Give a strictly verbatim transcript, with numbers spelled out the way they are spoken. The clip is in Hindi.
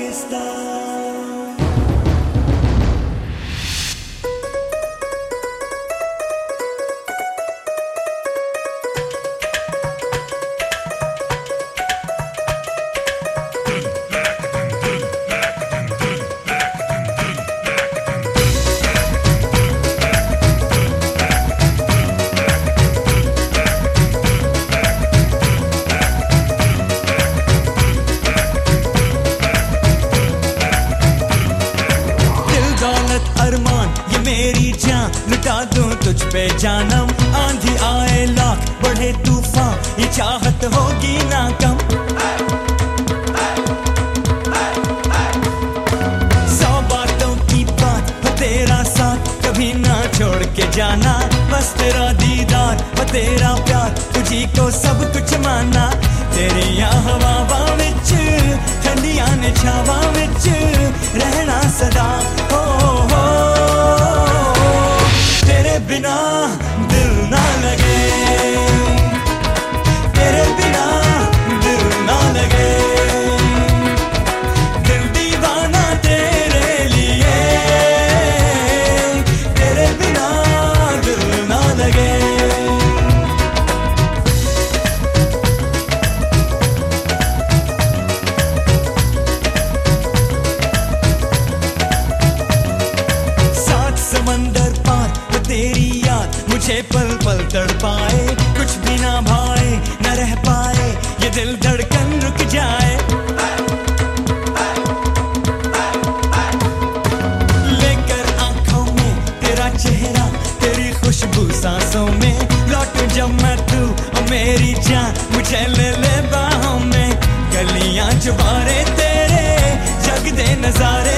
आहिस्ता। मेरी जान लुटा दूं तुझ पे जानम, आंधी आए लाख बढ़े तूफान, ये चाहत होगी ना कम। सौ बातों की बात हो तेरा साथ, कभी ना छोड़ के जाना, बस तेरा दीदार हो तेरा प्यार, तुझी को सब कुछ माना। तेरिया हवावां विच ठंडियां ने छावां विच रहना सदा। हो हो तेरे बिना दिल ना लगे, तेरे बिना दिल ना लगे, दिल दीवाना तेरे लिए, तेरे बिना दिल ना लगे। सात समंदर पार तेरी याद मुझे पल पल तड़पाए, कुछ भी ना भाए न रह पाए, ये दिल धड़कन रुक जाए। लेकर आंखों में तेरा चेहरा, तेरी खुशबू सांसों में, लौटूं जब मैं तू और मेरी जान मुझे ले ले बाहों में। गलियां जुबारे तेरे जग दे नजारे